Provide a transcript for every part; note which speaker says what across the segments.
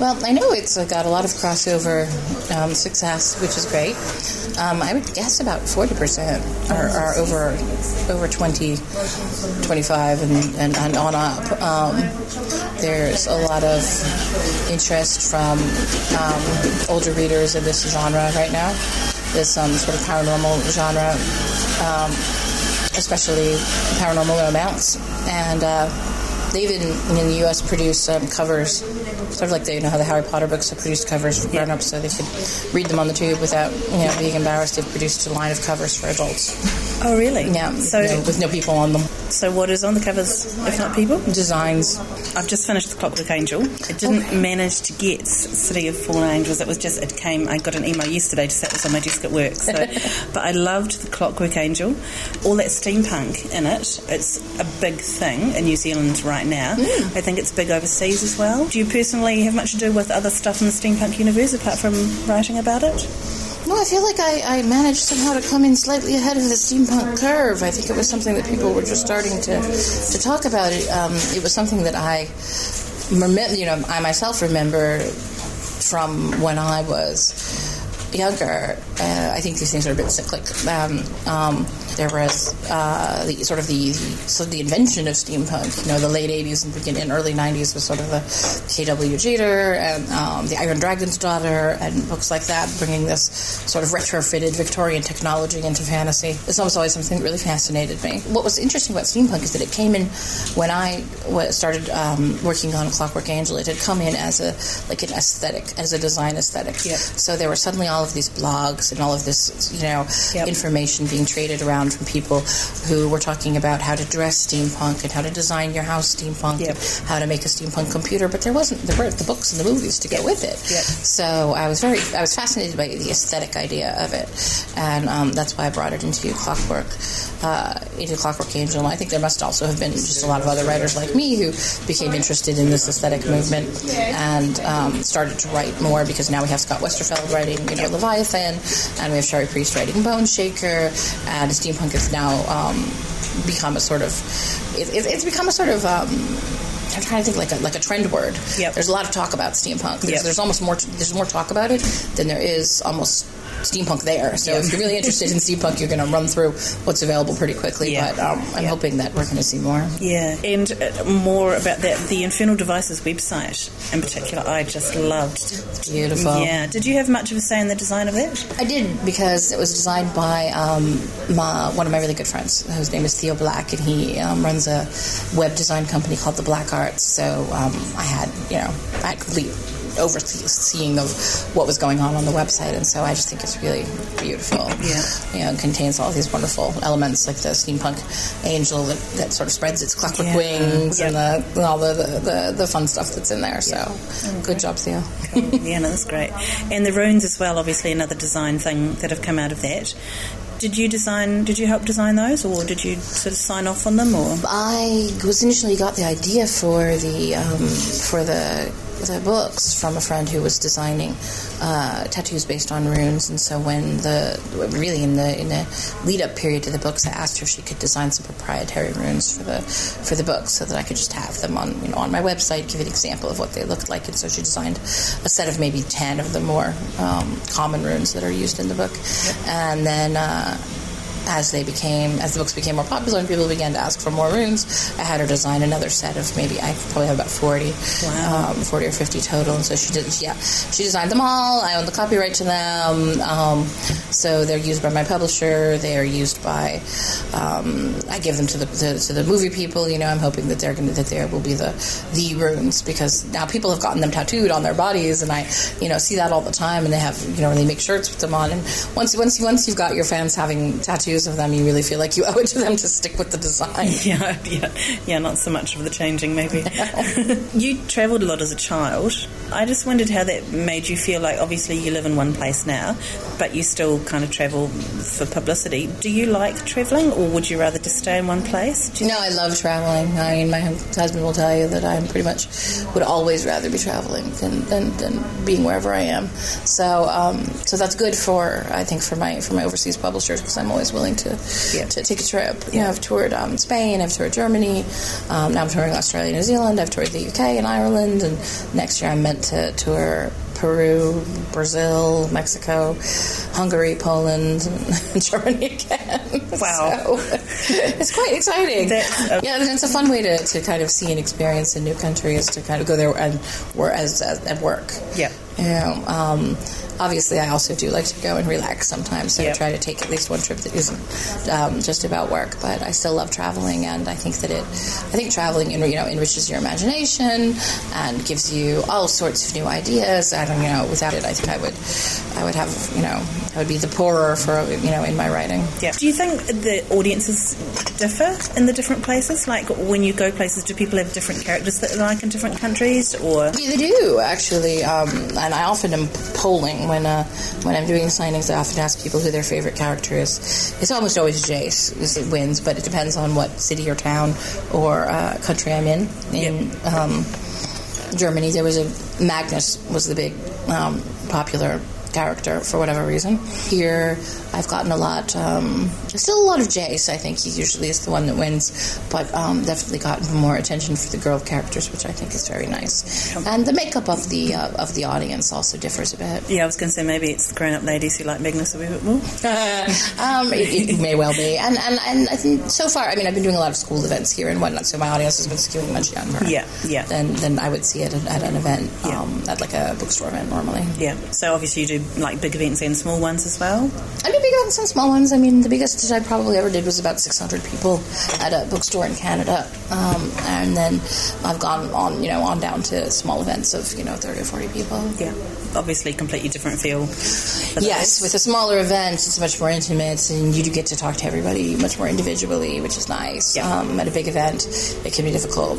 Speaker 1: Well, I know it's got a lot of crossover success, which is great. I would guess about 40% are over 20, 25 and on up. There's a lot of interest from older readers of this genre right now, this sort of paranormal genre, especially paranormal romance. And they even in the U.S. produce covers, sort of like how the Harry Potter books have produced covers for grown-ups so they could read them on the tube without being embarrassed. They've produced a line of covers for adults.
Speaker 2: Oh, really?
Speaker 1: Yeah, with no people on them.
Speaker 2: So what is on the covers, if not people?
Speaker 1: Designs.
Speaker 2: I've just finished The Clockwork Angel. I didn't manage to get City of Fallen Angels. I got an email yesterday to say it was on my desk at work. So, but I loved The Clockwork Angel. All that steampunk in it. It's a big thing in New Zealand right now. I think it's big overseas as well. Do you personally have much to do with other stuff in the steampunk universe apart from writing about it?
Speaker 1: No, I feel like I managed somehow to come in slightly ahead of the steampunk curve. I think it was something that people were just starting to talk about. It was something that I myself remember from when I was younger. I think these things are a bit cyclic. There was the invention of steampunk. The late 80s and early 90s was sort of the K.W. Jeter and the Iron Dragon's Daughter and books like that, bringing this sort of retrofitted Victorian technology into fantasy. It's almost always something that really fascinated me. What was interesting about steampunk is that it came in when I started working on Clockwork Angel. It had come in as an aesthetic, as a design aesthetic.
Speaker 2: Yep.
Speaker 1: So there were suddenly all of these blogs and all of this,
Speaker 2: Yep.
Speaker 1: information being traded around from people who were talking about how to dress steampunk and how to design your house steampunk
Speaker 2: Yep.
Speaker 1: and how to make a steampunk computer, but there weren't the books and the movies to go with it.
Speaker 2: Yep.
Speaker 1: So I was fascinated by the aesthetic idea of it, and that's why I brought it into Clockwork Angel. And I think there must also have been just a lot of other writers like me who became interested in this aesthetic movement and started to write more, because now we have Scott Westerfeld writing Leviathan, and we have Sherry Priest writing Bone Shaker, and steampunk has now become a sort of it's become a sort of I'm trying to think like a trend word.
Speaker 2: Yep.
Speaker 1: There's a lot of talk about steampunk. There's almost there's more talk about it than there is almost steampunk there. So if you're really interested in steampunk, you're going to run through what's available pretty quickly.
Speaker 2: Yeah.
Speaker 1: But I'm hoping that we're going to see more.
Speaker 2: Yeah, and more about that. The Infernal Devices website in particular, I just loved.
Speaker 1: It's beautiful.
Speaker 2: Yeah. Did you have much of a say in the design of that?
Speaker 1: I did, because it was designed by one of my really good friends, whose name is Theo Black, and he runs a web design company called The Black Arts. So I had complete overseeing of what was going on the website, and so I just think it's really beautiful.
Speaker 2: Yeah.
Speaker 1: It contains all these wonderful elements like the steampunk angel that sort of spreads its clockwork wings and all the fun stuff that's in there. So good job, Theo.
Speaker 2: Yeah, no, that's great. And the runes as well, obviously another design thing that have come out of that. Did you help design those, or did you sort of sign off on them? Or
Speaker 1: I was initially got the idea for the books from a friend who was designing tattoos based on runes, and so when in the lead up period to the books, I asked her if she could design some proprietary runes for the books, so that I could just have them on my website, give an example of what they looked like. And so she designed a set of maybe 10 of the more common runes that are used in the book. Yep. And then as the books became more popular and people began to ask for more runes, I had her design another set of I probably have about 40, 40 or 50 total. And so she designed them all. I own the copyright to them. So they're used by my publisher. They are used by, I give them to the movie people. I'm hoping that there will be the runes, because now people have gotten them tattooed on their bodies, and I, see that all the time, and they have, they make shirts with them on. And once you've got your fans having tattoos of them, you really feel like you owe it to them to stick with the design.
Speaker 2: Yeah, not so much of the changing, maybe. You travelled a lot as a child. I just wondered how that made you feel. Like, obviously you live in one place now, but you still kind of travel for publicity. Do you like travelling, or would you rather just stay in one place?
Speaker 1: No, I love travelling. I mean, my husband will tell you that I pretty much would always rather be travelling than being wherever I am. So that's good for my overseas publishers, because I'm always willing willing to take a trip. You know, I've toured Spain, I've toured Germany, now I'm touring Australia, New Zealand, I've toured the UK and Ireland, and next year I'm meant to tour Peru, Brazil, Mexico, Hungary, Poland, and Germany again.
Speaker 2: Wow.
Speaker 1: So, it's quite exciting. It's a fun way to kind of see and experience a new country, is to kind of go there and at work.
Speaker 2: Yeah.
Speaker 1: You know, obviously I also do like to go and relax sometimes, so I try to take at least one trip that isn't just about work, but I still love traveling, and I think that traveling enriches your imagination and gives you all sorts of new ideas, and without it I think I would have I would be the poorer for in my writing.
Speaker 2: Yeah. Do you think the audiences differ in the different places? Like when you go places, do people have different characters that they like in different countries, or? Yeah,
Speaker 1: they do actually, and I often am polling when I'm doing signings. I often ask people who their favorite character is. It's almost always Jace it wins, but it depends on what city or town or country I'm in. In Germany, there was Magnus was the big popular character for whatever reason. Here, I've gotten still a lot of Jace. I think he usually is the one that wins, but definitely gotten more attention for the girl characters, which I think is very nice. And the makeup of the audience also differs a bit.
Speaker 2: Yeah, I was going to say maybe it's the grown-up ladies who like Magnus a wee bit more.
Speaker 1: It may well be, and I think so far, I've been doing a lot of school events here and whatnot, so my audience has been skewing much younger.
Speaker 2: Yeah.
Speaker 1: Than I would see at an event, at like a bookstore event normally.
Speaker 2: Yeah. So obviously you do like big events and small ones as well?
Speaker 1: I do big events and small ones. The biggest I probably ever did was about 600 people at a bookstore in Canada, and then I've gone on down to small events of 30 or 40 people.
Speaker 2: Yeah, obviously completely different feel.
Speaker 1: Yes, with a smaller event it's much more intimate, and you do get to talk to everybody much more individually, which is nice. At a big event it can be difficult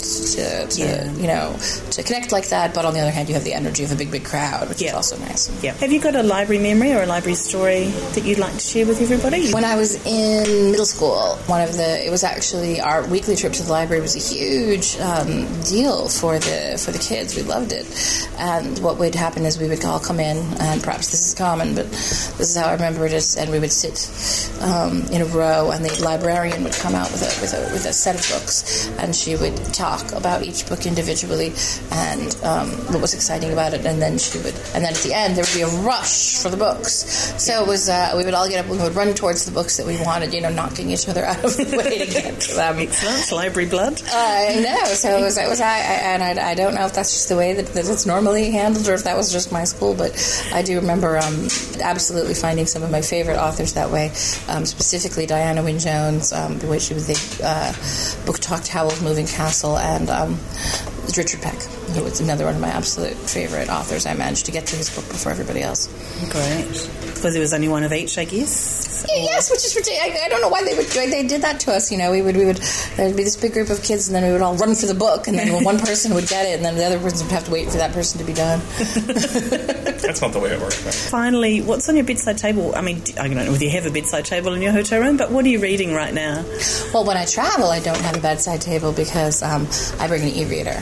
Speaker 1: to connect like that, but on the other hand you have the energy of a big crowd, which is also nice.
Speaker 2: Yeah. Have you got a library memory or a library story that you'd like to share with everybody?
Speaker 1: When I was in middle school, it was actually our weekly trip to the library was a huge deal for the kids. We loved it, and what would happen is we would all come in, and perhaps this is common, but this is how I remember it is, and we would sit in a row, and the librarian would come out with a set of books, and she would talk about each book individually and what was exciting about it, and then at the end there would be a rush for the books. So it was we would all get up, we would run towards the books that we wanted, knocking each other out of the way to get to them.
Speaker 2: Excellent. Library blood.
Speaker 1: I know. So I don't know if that's just the way that it's normally handled, or if that was just my school, but I do remember absolutely finding some of my favorite authors that way, specifically Diana Wynne Jones, which she was the book Talked Howl's Moving Castle, and Richard Peck, who was another one of my absolute favorite authors. I managed to get to his book before everybody else.
Speaker 2: Great. Because there was only one of each, I guess?
Speaker 1: Yes, which is ridiculous. I don't know why they did that to us. There'd be this big group of kids, and then we would all run for the book, and then one person would get it, and then the other person would have to wait for that person to be done.
Speaker 3: That's not the way it works. Right?
Speaker 2: Finally, what's on your bedside table? I don't know whether you have a bedside table in your hotel room, but what are you reading right now?
Speaker 1: Well, when I travel, I don't have a bedside table because I bring an e-reader.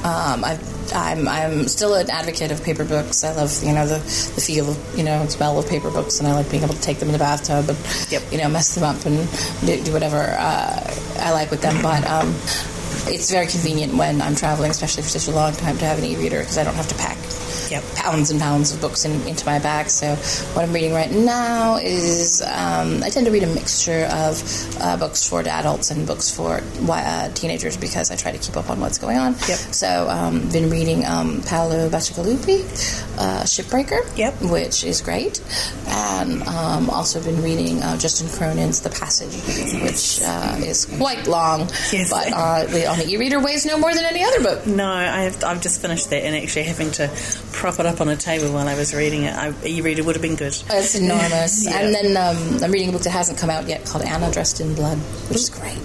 Speaker 1: I'm still an advocate of paper books. I love, the feel of, and smell of paper books, and I like being able to take them in the bathtub and, mess them up and do whatever I like with them. But it's very convenient when I'm traveling, especially for such a long time, to have an e-reader because I don't have to pack pounds and pounds of books into my bag. So what I'm reading right now is I tend to read a mixture of books for adults and books for teenagers because I try to keep up on what's going on. So been reading Paolo Bacigalupi, Shipbreaker, which is great, and also been reading Justin Cronin's The Passage, which is quite long, but on the e-reader weighs no more than any other book.
Speaker 2: No, I've just finished that, and actually having to prop it up on a table while I was reading it, e-reader would have been good.
Speaker 1: It's enormous. And then I'm reading a book that hasn't come out yet called Anna Dressed in Blood, which is great.